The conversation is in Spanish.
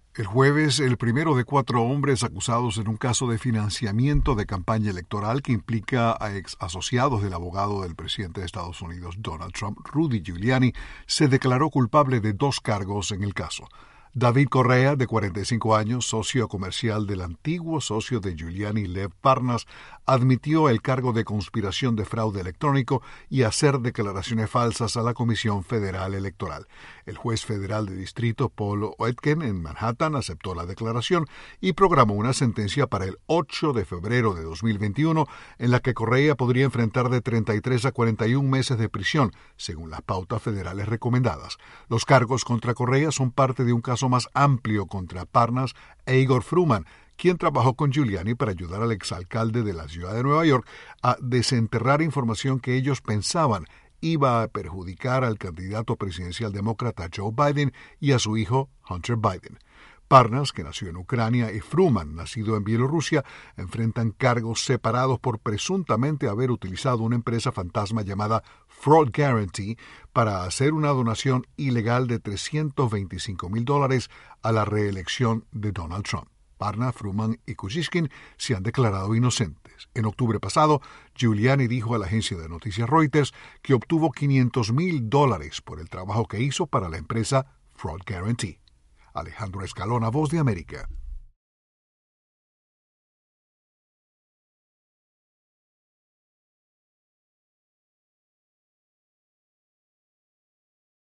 El jueves, el primero de 4 hombres acusados en un caso de financiamiento de campaña electoral que implica a ex asociados del abogado del presidente de Estados Unidos, Donald Trump, Rudy Giuliani, se declaró culpable de 2 cargos en el caso. David Correa, de 45 años, socio comercial del antiguo socio de Giuliani, Lev Parnas, admitió el cargo de conspiración de fraude electrónico y hacer declaraciones falsas a la Comisión Federal Electoral. El juez federal de distrito Paul Oetken en Manhattan aceptó la declaración y programó una sentencia para el 8 de febrero de 2021 en la que Correa podría enfrentar de 33 a 41 meses de prisión, según las pautas federales recomendadas. Los cargos contra Correa son parte de un caso más amplio contra Parnas e Igor Fruman, quien trabajó con Giuliani para ayudar al exalcalde de la ciudad de Nueva York a desenterrar información que ellos pensaban iba a perjudicar al candidato presidencial demócrata Joe Biden y a su hijo Hunter Biden. Parnas, que nació en Ucrania, y Fruman, nacido en Bielorrusia, enfrentan cargos separados por presuntamente haber utilizado una empresa fantasma llamada Fraud Guarantee para hacer una donación ilegal de $325,000 a la reelección de Donald Trump. Parnas, Fruman y Kuczynski se han declarado inocentes. En octubre pasado, Giuliani dijo a la agencia de noticias Reuters que obtuvo $500,000 por el trabajo que hizo para la empresa Fraud Guarantee. Alejandro Escalona, Voz de América.